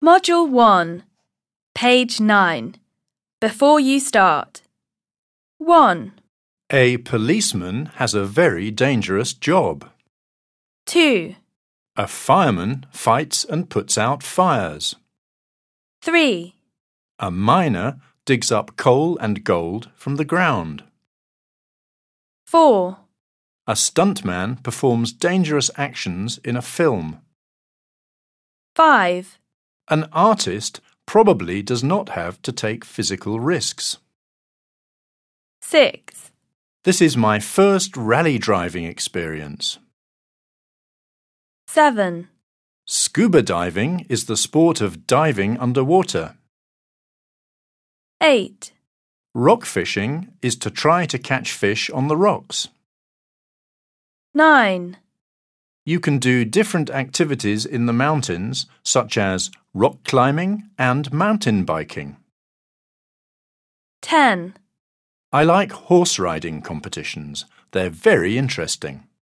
Module 1, page 9. Before you start. 1, A policeman has a very dangerous job. 2, A fireman fights and puts out fires. 3, A miner digs up coal and gold from the ground. 4, A stuntman performs dangerous actions in a film. 5, An artist probably does not have to take physical risks. 6, This is my first rally driving experience. 7, Scuba diving is the sport of diving underwater. 8, Rock fishing is to try to catch fish on the rocks. 9, You can do different activities in the mountains, such as rock climbing and mountain biking. 10. I like horse riding competitions. They're very interesting.